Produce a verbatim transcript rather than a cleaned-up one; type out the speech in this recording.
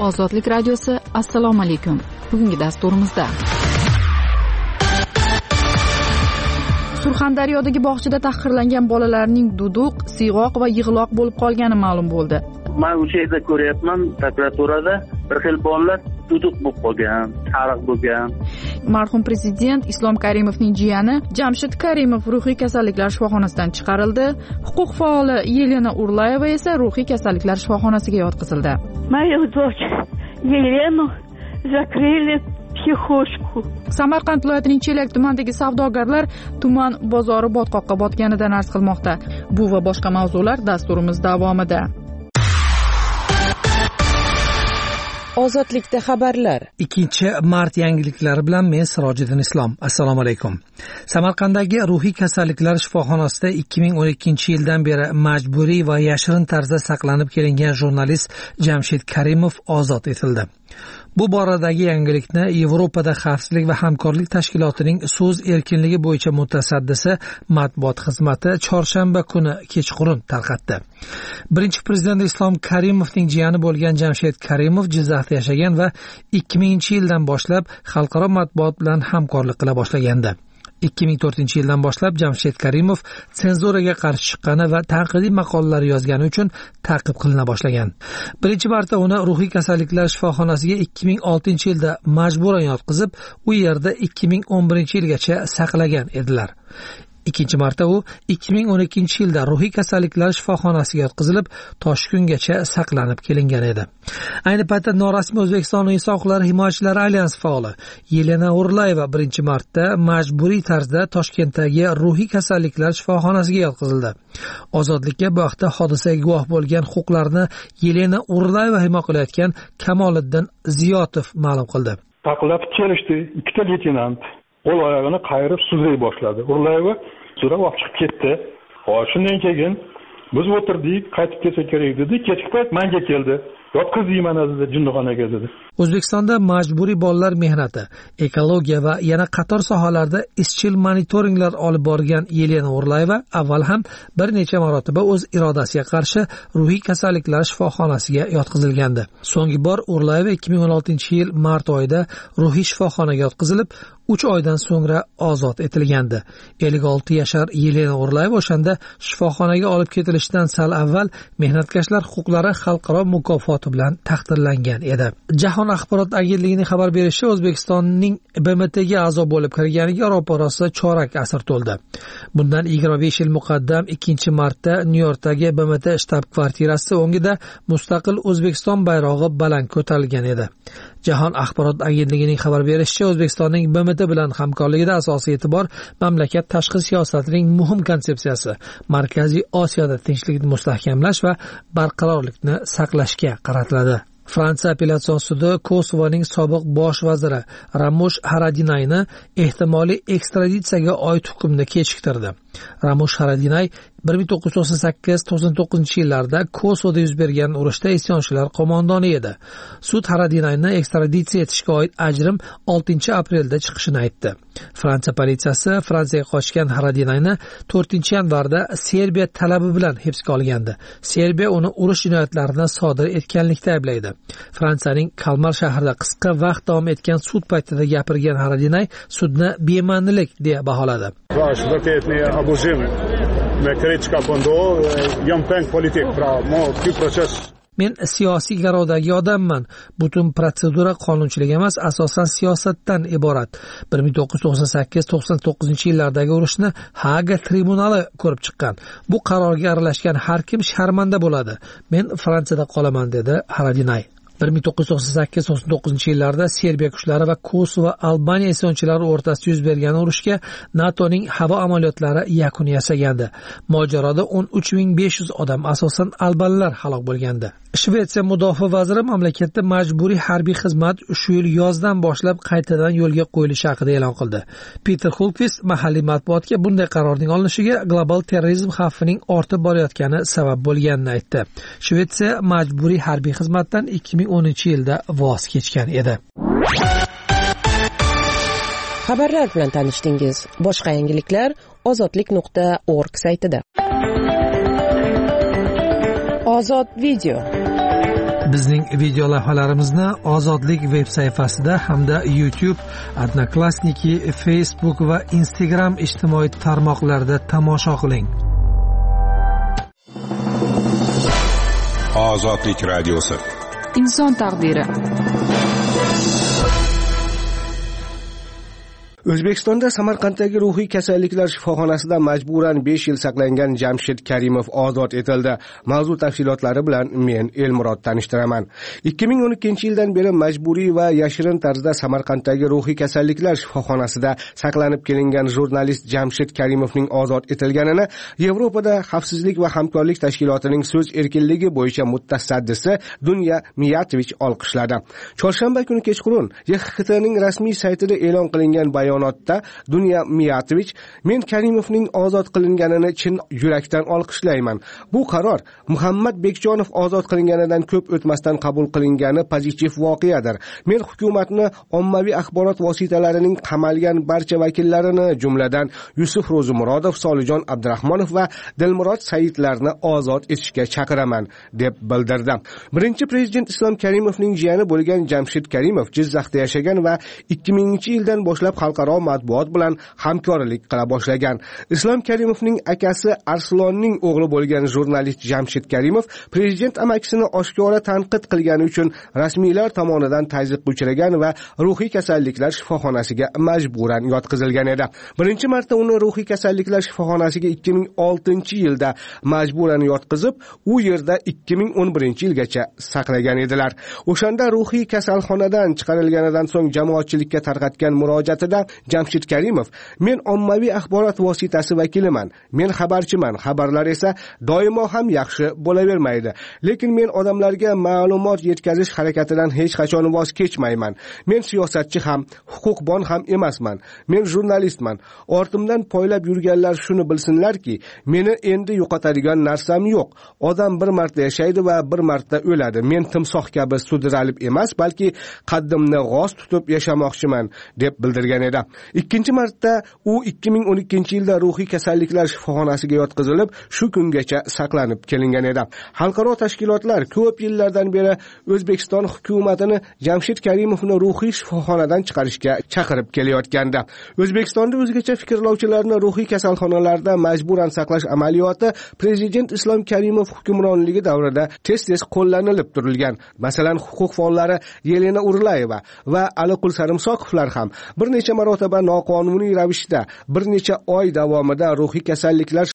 Ozodlik radiosi, assalomu alaykum. Bugungi dasturimizda Surxondaryodagi bog'chada tahqirlangan bolalarning duduq, siyg'oq va yig'loq bo'lib qolgani ma'lum bo'ldi. Men o'sha yerda ko'ryapman, prokuraturada bir xil bolalar duduq bo'lib qolgan, sariq bo'lgan. Marhum prezident Islom Karimovning jiyani Jamshid Karimov ruhiy kasalliklar shifoxonasidan chiqarildi. Huquq faoli Yelena Urlayeva esa ruhiy kasalliklar shifoxonasiga yotqizildi. Мою дочь Елену закрыли psixoshku. Samarqand viloyatining Chelak tumanidagi savdogarlar tuman bozori botqoqqa botganidan arz qilmoqda. Bu va boshqa mavzular dasturimiz davomida. Ozodlikda xabarlar. ikkinchi mart yangiliklari bilan men Sirojiddin Islom. Assalomu alaykum. Samarqanddagi ruhiy kasalliklar shifoxonasida ikki ming o'n ikkinchi yildan beri majburiy va yashirin tarzda saqlanib kelingan jurnalist Jamshid Karimov ozod etildi. Bu boradagi yangilikni Yevropada xavfsizlik va hamkorlik tashkilotining so'z erkinligi bo'yicha mutasaddisi matbuot xizmati chorshanba kuni kechqurun tarqatdi. Birinchi prezident Islom Karimovning jiyani bo'lgan Jamshid Karimov Jizzaxda yashagan va ikki minginchi yildan boshlab xalqaro matbuot bilan hamkorlik qila boshlagandi. ikki ming to'rtinchi yildan boshlab Jamshid Karimov senzuraga qarshi chiqqani va tanqidiy maqolalar yozgani uchun ta'qib qilina boshlagan. Birinchi marta uni ruhiy kasalliklar shifoxonasiga ikki ming oltinchi yilda majburan yotqizib, u yerda ikki ming o'n birinchi yilgacha saqlagan edilar. Ikkinchi marta u ikki ming o'n ikkinchi yilda ruhiy kasalliklar shifoxonasiga yotqizilib, Toshkungacha saqlanib kelingan edi. Ayni paytda norasmiy O'zbekiston inson huquqlari himoyachilari alyansi faoli Yelena Urlayeva birinchi marta majburiy tarzda Toshkentdagi ruhiy kasalliklar shifoxonasiga yotqizildi. Ozodlikka bu vaqtda hodisaga guvoh bo'lgan huquqlarni Yelena Urlayeva himoya qilayotgan Kamoliddin Ziyotov ma'lum qildi. Taqlab kelishdi, ikkita leytenant qo'l oyog'ini qayirib suzlay boshladi. Urlayeva so'rab olib chiqib ketdi. Xo'sh, shundan keyin biz o'tirdik, qaytib kelsa kerak dedi. Kechki payt menga keldi. Yotqizayman dedi, jinnixonaga dedi. O'zbekistonda majburiy bolalar mehnati, ekologiya va yana qator sohalarda izchil monitoringlar olib borgan Yelena Urlayeva avval ham bir necha marotaba o'z irodasiga qarshi ruhiy kasalliklar shifoxonasiga yotqizilgandi. So'nggi bor Urlayeva ikki ming o'n oltinchi yil mart oyida ruhiy shifoxonaga yotqizilib, uch oydan so'ngra ozod etilgandi. ellik olti yashar Yelena Urlayeva o'shanda shifoxonaga olib ketilishidan sal avval mehnatkashlar huquqlari xalqaro mukofoti bilan taqdirlangan edi. Jahon axborot agentligining xabar berishicha, O'zbekistonning B M Tga a'zo bo'lib kirganiga ro'parasi chorak asr to'ldi. Bundan yigirma besh yil muqaddam ikkinchi martda Nyu-Yorkdagi B M T shtab-kvartirasi o'ngida mustaqil O'zbekiston bayrog'i baland ko'tarilgan edi. Jahon axborot agentligining xabar berishicha, O'zbekistonning B M T bilan hamkorligida asosiy e'tibor mamlakat tashqi siyosatining muhim konsepsiyasi Markaziy Osiyoda tinchlikni mustahkamlash va barqarorlikni saqlashga qaratiladi. Fransiya apellyatsiyon sudi Kosovoning sobiq bosh vaziri Ramush Haradinayni ehtimoliy ekstraditsiyaga oid hukmni kechiktirdi. Ramush Haradinay bir ming to'qqiz yuz to'qson sakkiz to'qson to'qqizinchi yillarda Kosovoda yuz bergan urushda isyonchilar qo'mondoni edi. Sud Haradinayni ekstraditsiya etishga oid ajrim oltinchi aprelda chiqishini aytdi. Fransiya politsiyasi Fransiyaga qochgan Haradinayni to'rtinchi yanvarda Serbiya talabi bilan hibsga olgandi. Serbiya uni urush jinoyatlarini sodir etganlikda ayblaydi. Fransiyaning Kalmar shahrida qisqa vaqt davom etgan sud paytida gapirgan Haradinay sudni bema'nilik deya baholadi. Men siyosiy garovdagi odamman. Butun protsedura qonunchilik emas, asosan siyosatdan iborat. bir ming to'qqiz yuz to'qson sakkiz to'qson to'qqizinchi yillardagi urushni Haga tribunali ko'rib chiqqan. Bu qarorga aralashgan har kim sharmanda bo'ladi. Men Fransiyada qolaman, dedi Haradinay. bir ming to'qqiz yuz to'qson sakkiz to'qson to'qqizinchi yillarda Serbiya kuchlari va Kosovo Albaniya isyonchalari o'rtasida yuz bergan urushga NATOning havo amaliyotlari yakun yasagandi. Mojaroda o'n uch ming besh yuz odam, asosan albanlar halok bo'lgandi. Shvetsiya mudofaa vaziri mamlakatda majburiy harbiy xizmat shu yil yozdan boshlab qaytadan yo'lga qo'yilishi haqida e'lon qildi. Peter Hultqvist mahalliy matbuotga bunday qarorning olinishiga global terrorizm xavfining ortib borayotgani sabab bo'lganini aytdi. Shvetsiya majburiy harbiy xizmatdan ikki ming o'ninchi yilda voz kechgan edi. Xabarlar bilan tanishdingiz. Boshqa yangiliklar ozodlik nuqta org saytida. Ozod video. Bizning video lavhalarimizni Ozodlik veb sayfasida hamda YouTube, Odnoklassniki, Facebook va Instagram ijtimoiy tarmoqlarida tomosha qiling. Ozodlik radiosi. Inson taqdiri. O'zbekistonda Samarqanddagi ruhiy kasalliklar shifoxonasida majburan besh yil saqlangan Jamshid Karimov ozod etildi. Mavzu tafsilotlari bilan men Elmurod tanishtiraman. ikki ming o'n ikkinchi yildan beri majburiy va yashirin tarzda Samarqanddagi ruhiy kasalliklar shifoxonasida saqlanib kelingan jurnalist Jamshid Karimovning ozod etilganini Yevropada Xavfsizlik va hamkorlik tashkilotining so'z erkinligi bo'yicha mutasaddisi Dunya Miyatovich olqishladi. Chorshanba kuni kechqurun Y X K T'ning rasmiy saytida e'lon qilingan bayon Bayonotda Dunya Miyatovich men Karimovning ozod qilinganini chin yurakdan olqishlayman. Bu qaror Muhammad Bekjonov ozod qilinganidan ko'p o'tmasdan qabul qilingani pozitiv voqeadir. Men hukumatni ommaviy axborot vositalarining qamalgan barcha vakillarini, jumladan Yusuf Ro'zimurodov, Solijon Abdurahmonov va Dilmurod Saidlarni ozod etishga chaqiraman deb bildirdi. Birinchi prezident Islom Karimovning jiyani bo'lgan Jamshid Karimov Jizzaxda yashagan va ikki minginchi yildan boshlab xalqaro matbuot bilan hamkorlik qila boshlagan. Islom Karimovning akasi Arslonning o'g'li bo'lgan jurnalist Jamshid Karimov prezident amakisini oshkora tanqid qilgani uchun rasmiylar tomonidan tazyiqqa uchragan va ruhiy kasalliklar shifoxonasiga majburan yotqizilgan edi. Birinchi marta uni ruhiy kasalliklar shifoxonasiga ikki ming oltinchi yilda majburan yotqizib, u yerda ikki ming o'n birinchi yilgacha saqlagan edilar. O'shanda ruhiy kasalxonadan chiqarilganidan so'ng jamoatchilikka tarqatgan murojaatida Jamshid Karimov men ommaviy axborot vositasi vakiliman, men xabarchiman, xabarlar esa doimo ham yaxshi bo'lavermaydi. Lekin men odamlarga ma'lumot yetkazish harakatidan hech qachon voz kechmayman. Men siyosatchi ham, huquqbon ham emasman. Men jurnalistman. Ortimdan poylab yurganlar shuni bilsinlarki, meni endi yo'qotadigan narsam yo'q. Odam bir marta yashaydi va bir marta o'ladi. Men timsoh kabi sudralib emas, balki qaddimni g'oz tutib yashamoqchiman deb bildirgan edi. Ikkinchi marta u ikki ming o'n ikkinchi yilda ruhiy kasalliklar shifoxonasiga yotqizilib, shu kungacha saqlanib kelingan edi. Xalqaro tashkilotlar ko'p yillardan beri O'zbekiston hukumatini Jamshid Karimovni ruhiy shifoxonadan chiqarishga chaqirib kelayotgandi. O'zbekistonda o'zgacha fikrlovchilarni ruhiy kasalxonalarda majburan saqlash amaliyoti prezident Islom Karimov hukmronligi davrida tez-tez qo'llanilib turilgan. Masalan, huquq faollari Yelena Urlayeva va Aliqul Sarimsoqovlar ham bir necha marotaba noqonuniy ravishda bir necha oy davomida ruhiy kasalliklar